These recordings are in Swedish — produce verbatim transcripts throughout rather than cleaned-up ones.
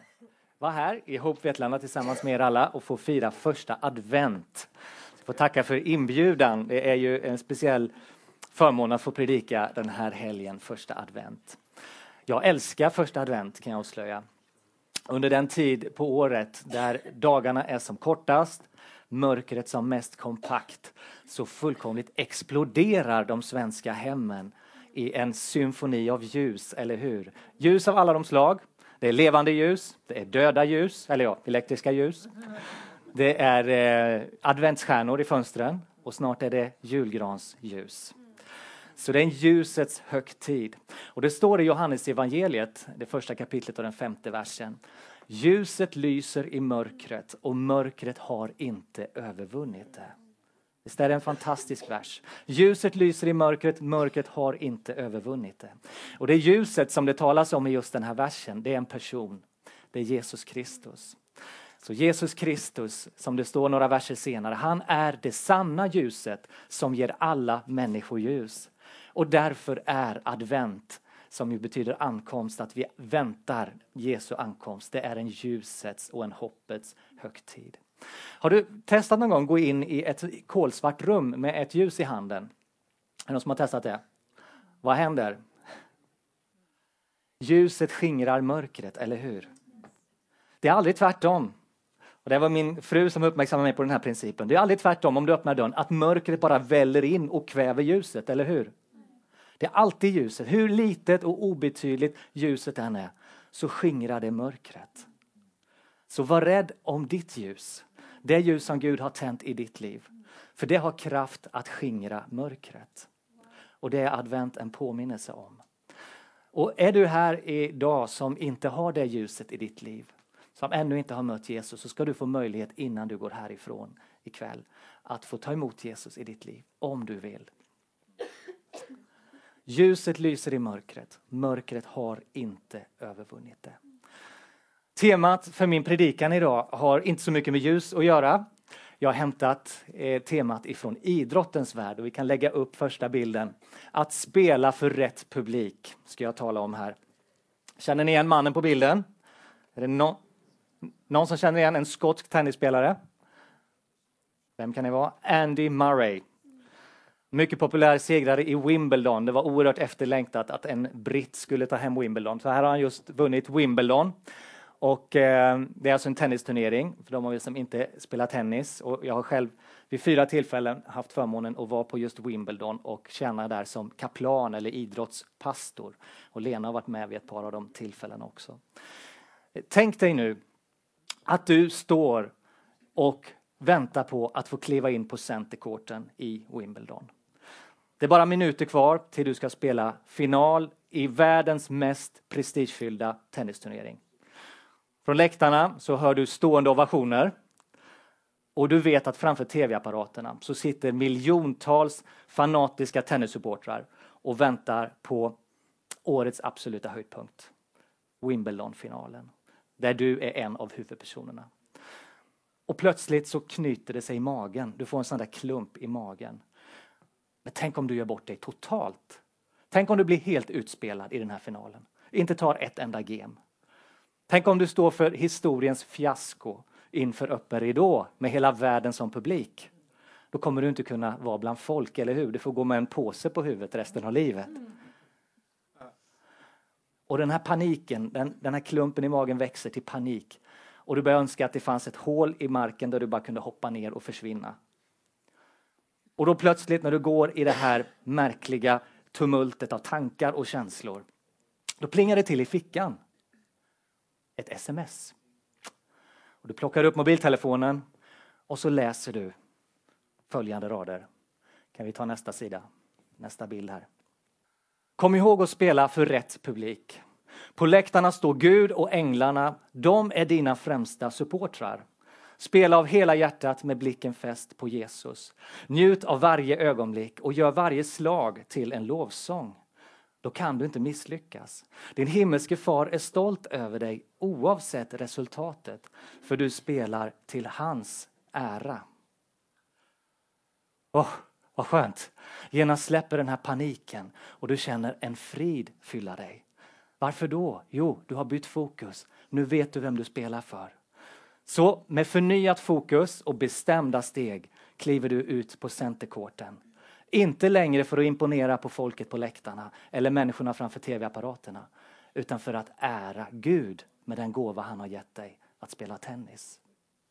vara här i Hope Vetlanda tillsammans med er alla och få fira första advent. Jag får tacka för inbjudan. Det är ju en speciell förmån att få predika den här helgen, första advent. Jag älskar första advent, kan jag avslöja. Under den tid på året där dagarna är som kortast, mörkret som mest kompakt, så fullkomligt exploderar de svenska hemmen i en symfoni av ljus, eller hur? Ljus av alla de slag. Det är levande ljus, det är döda ljus, eller ja, elektriska ljus. Det är eh, adventsstjärnor i fönstren och snart är det julgransljus. Så det är en ljusets högtid. Och det står i Johannes evangeliet, det första kapitlet och den femte versen. Ljuset lyser i mörkret och mörkret har inte övervunnit det. Det är en fantastisk vers. Ljuset lyser i mörkret, mörkret har inte övervunnit det. Och det ljuset som det talas om i just den här versen, det är en person. Det är Jesus Kristus. Så Jesus Kristus, som det står några verser senare, han är det sanna ljuset som ger alla människor ljus. Och därför är advent, som ju betyder ankomst, att vi väntar Jesu ankomst. Det är en ljusets och en hoppets högtid. Har du testat någon gång gå in i ett kolsvart rum med ett ljus i handen? Är det någon som har testat det? Vad händer? Ljuset skingrar mörkret, eller hur? Det är aldrig tvärtom. Och det var min fru som uppmärksammade mig på den här principen. Det är aldrig tvärtom om du öppnar dörren, att mörkret bara väller in och kväver ljuset, eller hur? Det är alltid ljuset. Hur litet och obetydligt ljuset än är, så skingrar det mörkret. Så var rädd om ditt ljus. Det ljus som Gud har tänt i ditt liv. För det har kraft att skingra mörkret. Och det är advent en påminnelse om. Och är du här idag som inte har det ljuset i ditt liv, som ännu inte har mött Jesus, så ska du få möjlighet innan du går härifrån ikväll att få ta emot Jesus i ditt liv, om du vill. Ljuset lyser i mörkret. Mörkret har inte övervunnit det. Temat för min predikan idag har inte så mycket med ljus att göra. Jag har hämtat eh, temat ifrån idrottens värld och vi kan lägga upp första bilden. Att spela för rätt publik ska jag tala om här. Känner ni igen mannen på bilden? Är det no- någon som känner igen en skotsk tennisspelare? Vem kan det vara? Andy Murray. Mycket populär segrare i Wimbledon. Det var oerhört efterlängtat att en britt skulle ta hem Wimbledon. Så här har han just vunnit Wimbledon. Och eh, det är alltså en tennisturnering för de av er som inte spelar tennis. Och jag har själv vid fyra tillfällen haft förmånen att vara på just Wimbledon och tjäna där som kaplan eller idrottspastor. Och Lena har varit med vid ett par av de tillfällena också. Tänk dig nu att du står och väntar på att få kliva in på centercourten i Wimbledon. Det är bara minuter kvar till du ska spela final i världens mest prestigefyllda tennisturnering. Från läktarna så hör du stående ovationer. Och du vet att framför tv-apparaterna så sitter miljontals fanatiska tennissupportrar och väntar på årets absoluta höjdpunkt. Wimbledon-finalen. Där du är en av huvudpersonerna. Och plötsligt så knyter det sig i magen. Du får en sån där klump i magen. Men tänk om du gör bort dig totalt. Tänk om du blir helt utspelad i den här finalen. Inte tar ett enda game. Tänk om du står för historiens fiasko inför öppen ridå med hela världen som publik. Då kommer du inte kunna vara bland folk, eller hur? Du får gå med en påse på huvudet resten av livet. Och den här paniken, den, den här klumpen i magen växer till panik. Och du börjar önska att det fanns ett hål i marken där du bara kunde hoppa ner och försvinna. Och då plötsligt när du går i det här märkliga tumultet av tankar och känslor, då plingar det till i fickan. Ett sms. Och du plockar upp mobiltelefonen och så läser du följande rader. Kan vi ta nästa sida? Nästa bild här. Kom ihåg att spela för rätt publik. På läktarna står Gud och änglarna. De är dina främsta supportrar. Spela av hela hjärtat med blicken fäst på Jesus. Njut av varje ögonblick och gör varje slag till en lovsång. Då kan du inte misslyckas. Din himmelske far är stolt över dig oavsett resultatet. För du spelar till hans ära. Åh, oh, vad skönt. Genast släpper den här paniken och du känner en frid fylla dig. Varför då? Jo, du har bytt fokus Nu vet du vem du spelar för. Så med förnyat fokus och bestämda steg kliver du ut på centerkorten. Inte längre för att imponera på folket på läktarna eller människorna framför tv-apparaterna. Utan för att ära Gud med den gåva han har gett dig att spela tennis.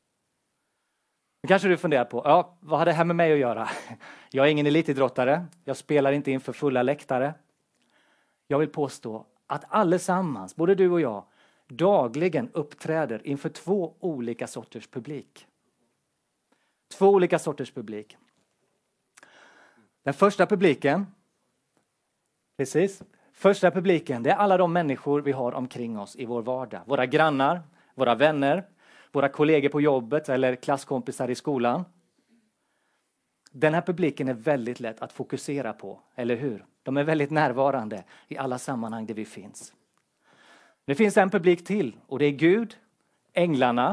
Nu kanske du funderar på, ja, vad har det här med mig att göra? Jag är ingen elitidrottare, jag spelar inte inför fulla läktare. Jag vill påstå att allesammans, både du och jag, dagligen uppträder inför två olika sorters publik. Två olika sorters publik. Den första publiken, precis, första publiken, det är alla de människor vi har omkring oss i vår vardag. Våra grannar, våra vänner, våra kollegor på jobbet eller klasskompisar i skolan. Den här publiken är väldigt lätt att fokusera på, eller hur? De är väldigt närvarande i alla sammanhang där vi finns. Det finns en publik till och det är Gud, änglarna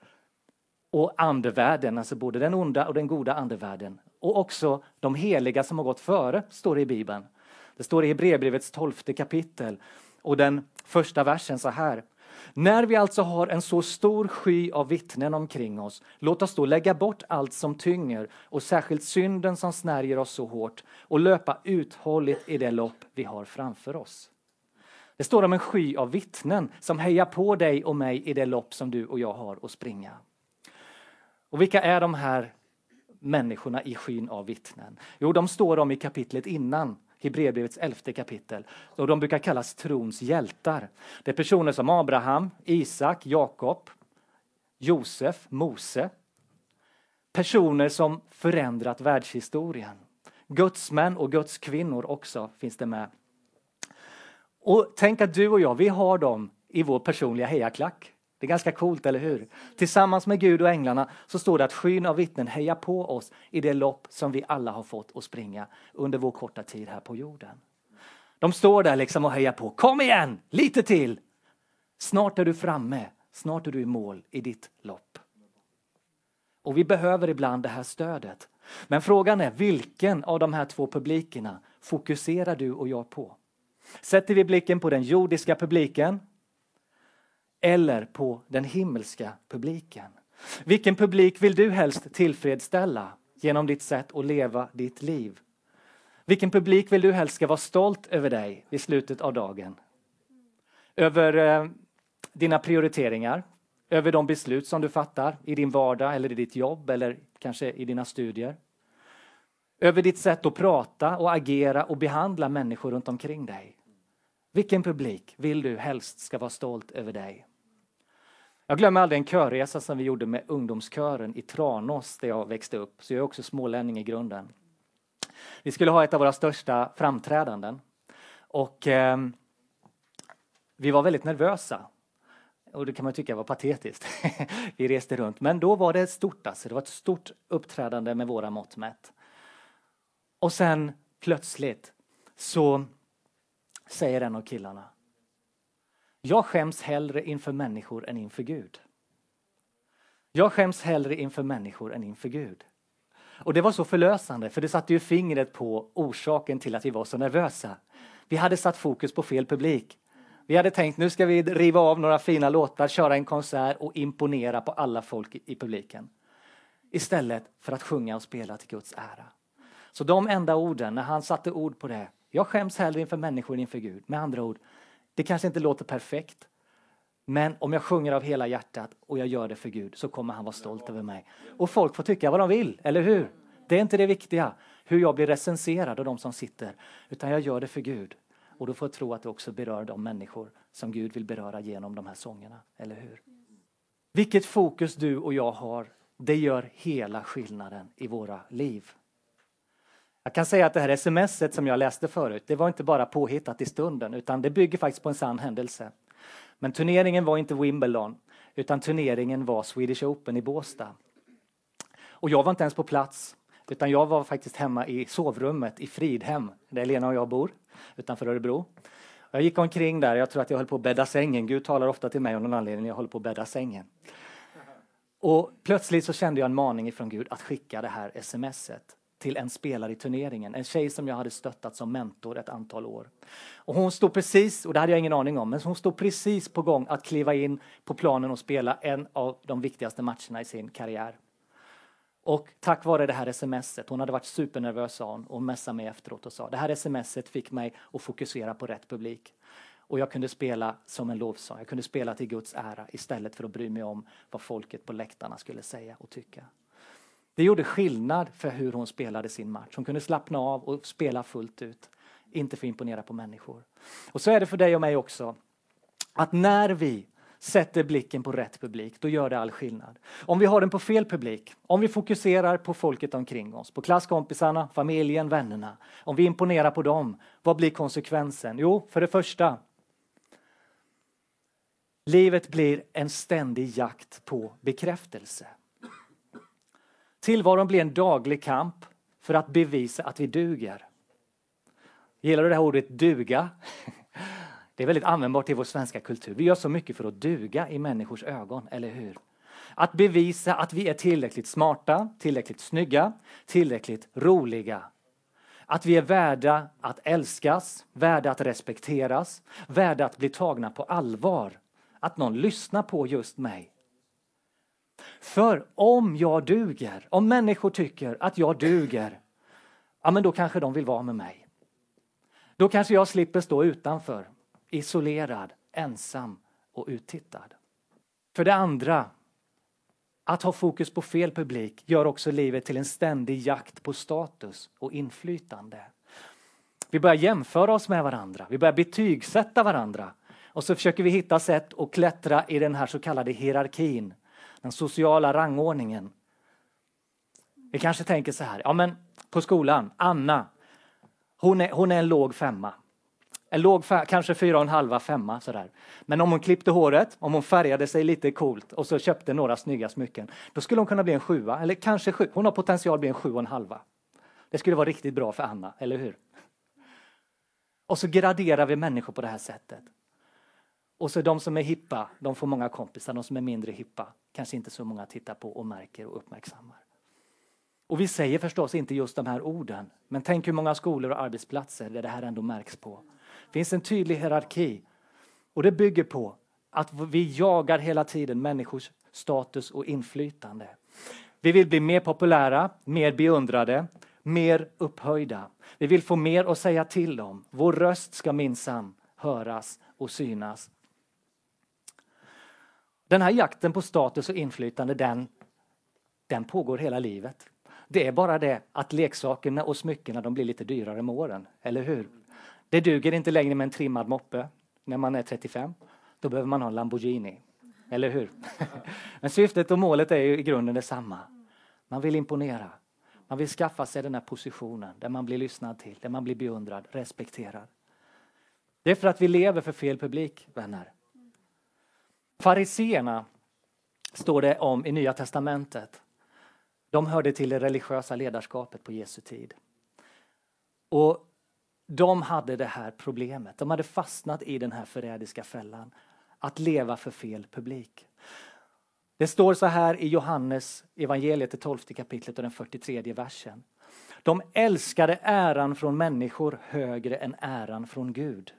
och andevärlden, alltså både den onda och den goda andevärlden. Och också de heliga som har gått före, står det i Bibeln. Det står i Hebreerbrevets tolfte kapitel och den första versen så här. När vi alltså har en så stor sky av vittnen omkring oss, låt oss då lägga bort allt som tynger och särskilt synden som snärjer oss så hårt och löpa uthålligt i det lopp vi har framför oss. Det står om en sky av vittnen som hejar på dig och mig i det lopp som du och jag har att springa. Och vilka är de här människorna i skyn av vittnen? Jo, de står om i kapitlet innan. Hebreerbrevets elfte kapitel. Och de brukar kallas trons hjältar. Det är personer som Abraham, Isak, Jakob, Josef, Mose. Personer som förändrat världshistorien. Gudsmän och Guds kvinnor också finns det med. Och tänk att du och jag, vi har dem i vår personliga hejaklack. Det är ganska coolt, eller hur? Tillsammans med Gud och änglarna så står det att skyn av vittnen hejar på oss i det lopp som vi alla har fått att springa under vår korta tid här på jorden. De står där liksom och hejar på. Kom igen, lite till! Snart är du framme, snart är du i mål i ditt lopp. Och vi behöver ibland det här stödet. Men frågan är, vilken av de här två publikerna fokuserar du och jag på? Sätter vi blicken på den jordiska publiken eller på den himmelska publiken? Vilken publik vill du helst tillfredsställa genom ditt sätt att leva ditt liv? Vilken publik vill du helst ska vara stolt över dig i slutet av dagen? Över eh, dina prioriteringar, över de beslut som du fattar i din vardag eller i ditt jobb eller kanske i dina studier. Över ditt sätt att prata och agera och behandla människor runt omkring dig. Vilken publik vill du helst ska vara stolt över dig? Jag glömmer aldrig en körresa som vi gjorde med ungdomskören i Tranås där jag växte upp. Så jag är också smålänning i grunden. Vi skulle ha ett av våra största framträdanden. Och eh, vi var väldigt nervösa. Och det kan man tycka var patetiskt. Vi reste runt. Men då var det stort alltså. Det var ett stort uppträdande med våra mått mätt. Och sen plötsligt så säger en av killarna: jag skäms hellre inför människor än inför Gud. Jag skäms hellre inför människor än inför Gud. Och det var så förlösande, för det satte ju fingret på orsaken till att vi var så nervösa. Vi hade satt fokus på fel publik. Vi hade tänkt, nu ska vi riva av några fina låtar, köra en konsert och imponera på alla folk i publiken. Istället för att sjunga och spela till Guds ära. Så de enda orden, när han satte ord på det: jag skäms hellre inför människor än inför Gud. Med andra ord, det kanske inte låter perfekt. Men om jag sjunger av hela hjärtat och jag gör det för Gud, så kommer han vara stolt över mig. Och folk får tycka vad de vill, eller hur? Det är inte det viktiga, hur jag blir recenserad av de som sitter. Utan jag gör det för Gud. Och då får jag tro att det också berör de människor som Gud vill beröra genom de här sångerna, eller hur? Vilket fokus du och jag har, det gör hela skillnaden i våra liv. Jag kan säga att det här smset som jag läste förut, det var inte bara påhittat i stunden, utan det bygger faktiskt på en sann händelse. Men turneringen var inte Wimbledon, utan turneringen var Swedish Open i Båstad. Och jag var inte ens på plats, utan jag var faktiskt hemma i sovrummet i Fridhem, där Lena och jag bor, utanför Örebro. Jag gick omkring där, jag tror att jag höll på att bädda sängen. Gud talar ofta till mig om någon anledning, jag håller på att bädda sängen. Och plötsligt så kände jag en maning ifrån Gud att skicka det här smset. till en spelare i turneringen. En tjej som jag hade stöttat som mentor ett antal år. Och hon stod precis, och det hade jag ingen aning om, men hon stod precis på gång att kliva in på planen och spela en av de viktigaste matcherna i sin karriär. Och tack vare det här smset, hon hade varit supernervös sa hon, och messade mig efteråt och sa, det här smset fick mig att fokusera på rätt publik. Och jag kunde spela som en lovsång, jag kunde spela till Guds ära istället för att bry mig om vad folket på läktarna skulle säga och tycka. Det gjorde skillnad för hur hon spelade sin match. Hon kunde slappna av och spela fullt ut, inte för att imponera på människor. Och så är det för dig och mig också, att när vi sätter blicken på rätt publik, då gör det all skillnad. Om vi har den på fel publik, om vi fokuserar på folket omkring oss, på klasskompisarna, familjen, vännerna, om vi imponerar på dem, vad blir konsekvensen? Jo, för det första, livet blir en ständig jakt på bekräftelse. Tillvaron blir en daglig kamp för att bevisa att vi duger. Gillar du det här ordet duga? Det är väldigt användbart i vår svenska kultur. Vi gör så mycket för att duga i människors ögon, eller hur? Att bevisa att vi är tillräckligt smarta, tillräckligt snygga, tillräckligt roliga. Att vi är värda att älskas, värda att respekteras, värda att bli tagna på allvar. Att någon lyssnar på just mig. För om jag duger, om människor tycker att jag duger, ja men då kanske de vill vara med mig. Då kanske jag slipper stå utanför, isolerad, ensam och uttittad. För det andra, att ha fokus på fel publik gör också livet till en ständig jakt på status och inflytande. Vi börjar jämföra oss med varandra, vi börjar betygsätta varandra. Och så försöker vi hitta sätt att klättra i den här så kallade hierarkin. Den sociala rangordningen. Vi kanske tänker så här. Ja men på skolan, Anna. Hon är, hon är en låg femma. En låg, kanske fyra och en halva femma sådär. Men om hon klippte håret, om hon färgade sig lite coolt och så köpte några snygga smycken. Då skulle hon kunna bli en sjua. Eller kanske sju. Hon har potential att bli en sju och en halva. Det skulle vara riktigt bra för Anna, eller hur? Och så graderar vi människor på det här sättet. Och så de som är hippa, de får många kompisar. De som är mindre hippa, kanske inte så många tittar på och märker och uppmärksammar. Och vi säger förstås inte just de här orden. Men tänk hur många skolor och arbetsplatser där det här ändå märks på. Det finns en tydlig hierarki. Och det bygger på att vi jagar hela tiden människors status och inflytande. Vi vill bli mer populära, mer beundrade, mer upphöjda. Vi vill få mer att säga till om. Vår röst ska minsann höras och synas. Den här jakten på status och inflytande, den, den pågår hela livet. Det är bara det att leksakerna och smyckena de blir lite dyrare med åren, eller hur? Det duger inte längre med en trimmad moppe när man är trettiofem. Då behöver man ha en Lamborghini, eller hur? Men syftet och målet är ju i grunden detsamma. Man vill imponera. Man vill skaffa sig den här positionen där man blir lyssnad till, där man blir beundrad, respekterad. Det är för att vi lever för fel publik, vänner. Fariseerna står det om i Nya testamentet. De hörde till det religiösa ledarskapet på Jesu tid. Och de hade det här problemet. De hade fastnat i den här förrädiska fällan. Att leva för fel publik. Det står så här i Johannes evangeliet, det tolfte kapitlet och den fyrtiotredje versen. De älskade äran från människor högre än äran från Gud.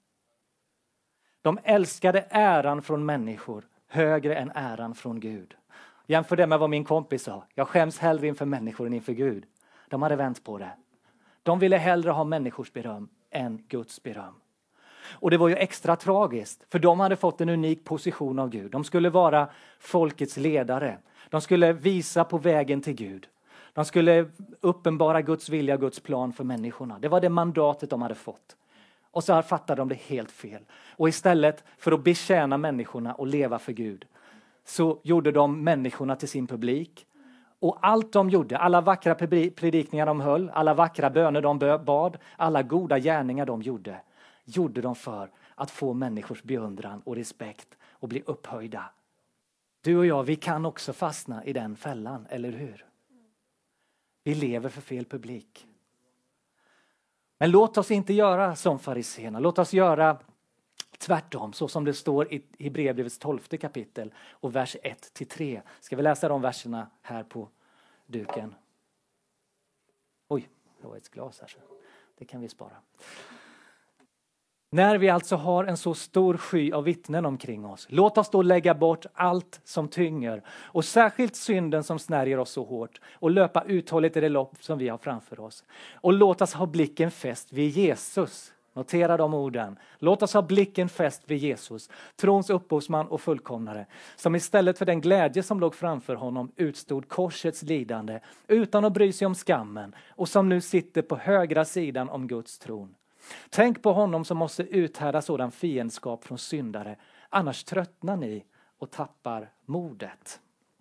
De älskade äran från människor högre än äran från Gud. Jämför det med vad min kompis sa. Jag skäms hellre inför människor än inför Gud. De hade vänt på det. De ville hellre ha människors beröm än Guds beröm. Och det var ju extra tragiskt. För de hade fått en unik position av Gud. De skulle vara folkets ledare. De skulle visa på vägen till Gud. De skulle uppenbara Guds vilja, Guds plan för människorna. Det var det mandatet de hade fått. Och så fattade de det helt fel. Och istället för att betjäna människorna och leva för Gud, så gjorde de människorna till sin publik. Och allt de gjorde, alla vackra predikningar de höll, alla vackra böner de bad, alla goda gärningar de gjorde, gjorde de för att få människors beundran och respekt och bli upphöjda. Du och jag, vi kan också fastna i den fällan, eller hur? Vi lever för fel publik. Men låt oss inte göra som fariséerna. Låt oss göra tvärtom, så som det står i Hebreerbrevets tolfte kapitel och vers ett till tre. Ska vi läsa de verserna här på duken? Det var ett glas här så det kan vi spara. När vi alltså har en så stor sky av vittnen omkring oss, låt oss då lägga bort allt som tynger och särskilt synden som snärjer oss så hårt och löpa uthålligt i det lopp som vi har framför oss. Och låt oss ha blicken fäst vid Jesus. Notera de orden. Låt oss ha blicken fäst vid Jesus, trons upphovsman och fullkomnare, som istället för den glädje som låg framför honom utstod korsets lidande utan att bry sig om skammen och som nu sitter på högra sidan om Guds tron. Tänk på honom som måste uthärda sådan fiendskap från syndare, annars tröttnar ni och tappar modet.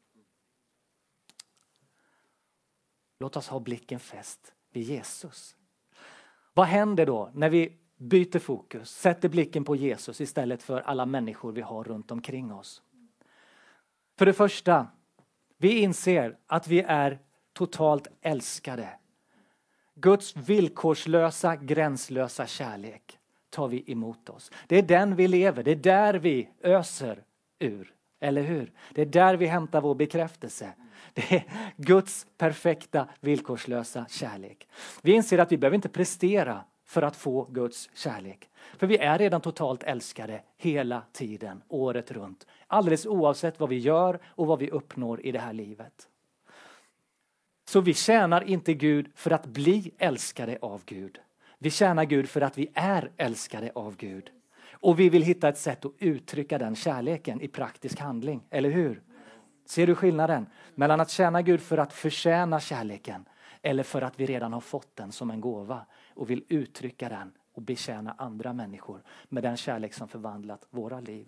Låt oss ha blicken fäst vid Jesus. Vad händer då när vi byter fokus, sätter blicken på Jesus istället för alla människor vi har runt omkring oss? För det första, vi inser att vi är totalt älskade. Guds villkorslösa, gränslösa kärlek tar vi emot oss. Det är den vi lever, det är där vi öser ur, eller hur? Det är där vi hämtar vår bekräftelse. Det är Guds perfekta, villkorslösa kärlek. Vi inser att vi behöver inte prestera för att få Guds kärlek. För vi är redan totalt älskade hela tiden, året runt. Alldeles oavsett vad vi gör och vad vi uppnår i det här livet. Så vi tjänar inte Gud för att bli älskade av Gud. Vi tjänar Gud för att vi är älskade av Gud. Och vi vill hitta ett sätt att uttrycka den kärleken i praktisk handling, eller hur? Ser du skillnaden mellan att tjäna Gud för att förtjäna kärleken eller för att vi redan har fått den som en gåva och vill uttrycka den och betjäna andra människor med den kärlek som förvandlat våra liv?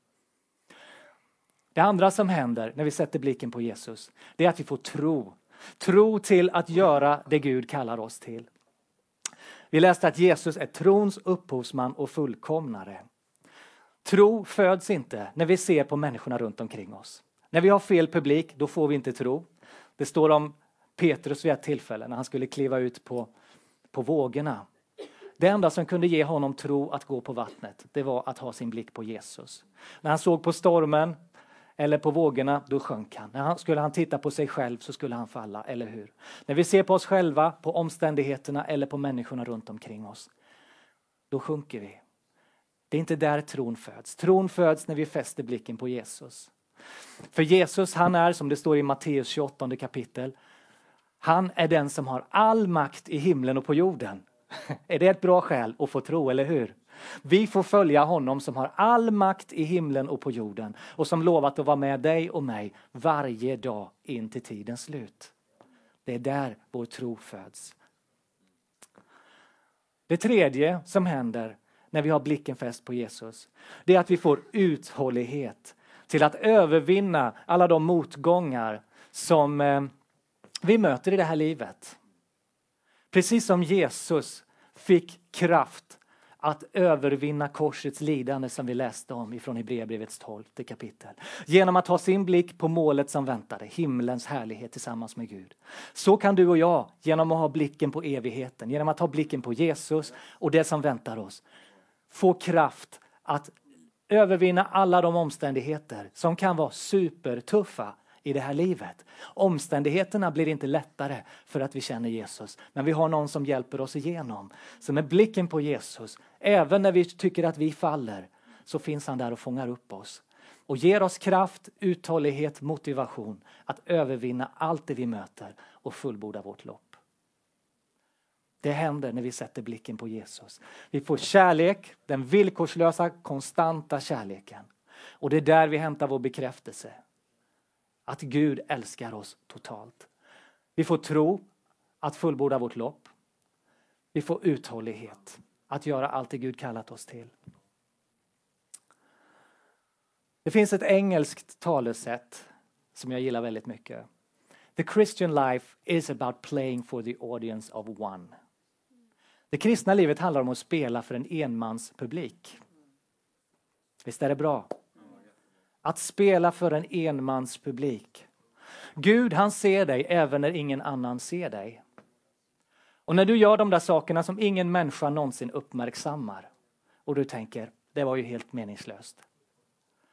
Det andra som händer när vi sätter blicken på Jesus, det är att vi får tro. Tro till att göra det Gud kallar oss till. Vi läste att Jesus är trons upphovsman och fullkomnare. Tro föds inte när vi ser på människorna runt omkring oss. När vi har fel publik, då får vi inte tro. Det står om Petrus vid ett tillfälle när han skulle kliva ut på, på vågorna. Det enda som kunde ge honom tro att gå på vattnet, det var att ha sin blick på Jesus. När han såg på stormen eller på vågorna, då sjönk han. När han, skulle han titta på sig själv så skulle han falla, eller hur? När vi ser på oss själva, på omständigheterna eller på människorna runt omkring oss, då sjunker vi. Det är inte där tron föds. Tron föds när vi fäster blicken på Jesus. För Jesus, han är, som det står i Matteus tjugoåttonde kapitel, han är den som har all makt i himlen och på jorden. Är det ett bra skäl att få tro, eller hur? Vi får följa honom som har all makt i himlen och på jorden och som lovat att vara med dig och mig varje dag in till tidens slut. Det är där vår tro föds. Det tredje som händer när vi har blicken fäst på Jesus, det är att vi får uthållighet till att övervinna alla de motgångar som eh, vi möter i det här livet. Precis som Jesus fick kraft att övervinna korsets lidande som vi läste om ifrån Hebreerbrevets tolfte kapitel. Genom att ha sin blick på målet som väntade, himlens härlighet tillsammans med Gud. Så kan du och jag, genom att ha blicken på evigheten, genom att ha blicken på Jesus och det som väntar oss, få kraft att övervinna alla de omständigheter som kan vara supertuffa i det här livet. Omständigheterna blir inte lättare för att vi känner Jesus. Men vi har någon som hjälper oss igenom. Så med blicken på Jesus, även när vi tycker att vi faller, så finns han där och fångar upp oss. Och ger oss kraft, uthållighet, motivation att övervinna allt det vi möter och fullborda vårt lopp. Det händer när vi sätter blicken på Jesus. Vi får kärlek, den villkorslösa, konstanta kärleken. Och det är där vi hämtar vår bekräftelse. Att Gud älskar oss totalt. Vi får tro att fullborda vårt lopp. Vi får uthållighet att göra allt det Gud kallat oss till. Det finns ett engelskt talesätt som jag gillar väldigt mycket. The Christian life is about playing for the audience of one. Det kristna livet handlar om att spela för en enmanspublik. Visst är det bra? Att spela för en enmanspublik. Gud, han ser dig även när ingen annan ser dig. Och när du gör de där sakerna som ingen människa någonsin uppmärksammar. Och du tänker, det var ju helt meningslöst.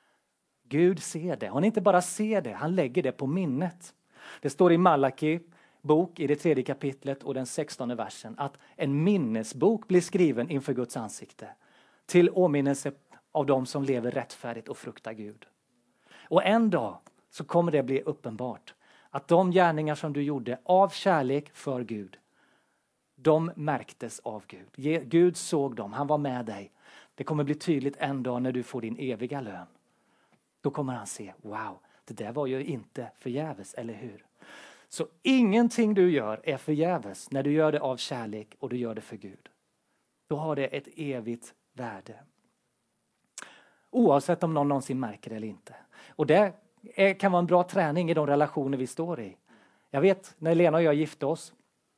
Gud ser det. Han inte bara ser det, han lägger det på minnet. Det står i Malaki bok i det tredje kapitlet och den sextonde versen att en minnesbok blir skriven inför Guds ansikte till åminnelse av dem som lever rättfärdigt och fruktar Gud. Och en dag så kommer det bli uppenbart att de gärningar som du gjorde av kärlek för Gud, de märktes av Gud. Gud såg dem, han var med dig. Det kommer bli tydligt en dag när du får din eviga lön. Då kommer han se, wow, det där var ju inte förgäves, eller hur? Så ingenting du gör är förgäves när du gör det av kärlek och du gör det för Gud. Då har det ett evigt värde. Oavsett om någon någonsin märker det eller inte. Och det är, kan vara en bra träning i de relationer vi står i. Jag vet när Lena och jag gifte oss.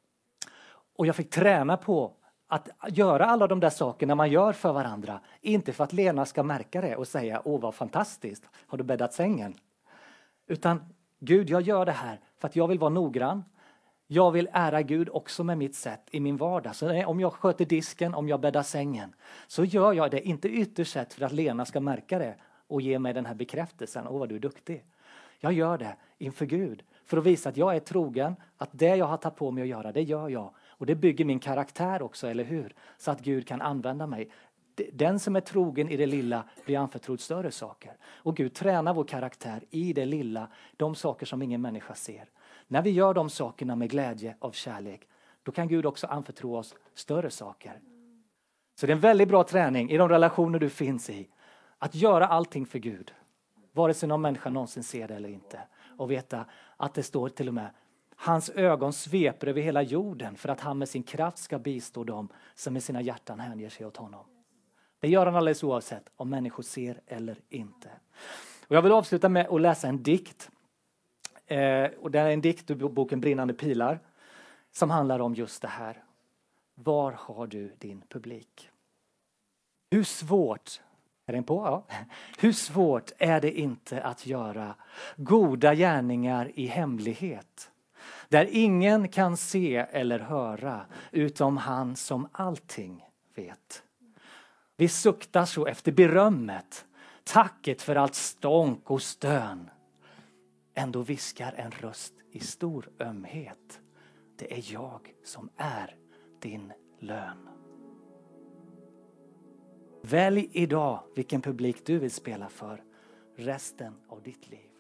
Och jag fick träna på att göra alla de där sakerna man gör för varandra. Inte för att Lena ska märka det och säga, åh vad fantastiskt, har du bäddat sängen? Utan, Gud, jag gör det här för att jag vill vara noggrann. Jag vill ära Gud också med mitt sätt i min vardag. Så om jag sköter disken, om jag bäddar sängen, så gör jag det inte ytterst sett för att Lena ska märka det och ge mig den här bekräftelsen. Åh vad du är duktig. Jag gör det inför Gud för att visa att jag är trogen, att det jag har tagit på mig att göra, det gör jag. Och det bygger min karaktär också, eller hur? Så att Gud kan använda mig. Den som är trogen i det lilla blir anförtrodd större saker. Och Gud tränar vår karaktär i det lilla, de saker som ingen människa ser. När vi gör de sakerna med glädje av kärlek, då kan Gud också anförtro oss större saker. Så det är en väldigt bra träning i de relationer du finns i. Att göra allting för Gud. Vare sig någon människa någonsin ser det eller inte. Och veta att det står till och med, hans ögon sveper över hela jorden för att han med sin kraft ska bistå dem som med sina hjärtan hänger sig åt honom. Det gör han alldeles oavsett om människor ser eller inte. Och jag vill avsluta med att läsa en dikt. Eh, och det är en dikt ur boken Brinnande pilar. Som handlar om just det här. Var har du din publik? Hur svårt, är den på? Ja. Hur svårt är det inte att göra goda gärningar i hemlighet? Där ingen kan se eller höra utom han som allting vet. Vi suktar så efter berömmet, tacket för allt stånk och stön. Ändå viskar en röst i stor ömhet. Det är jag som är din lön. Välj idag vilken publik du vill spela för resten av ditt liv.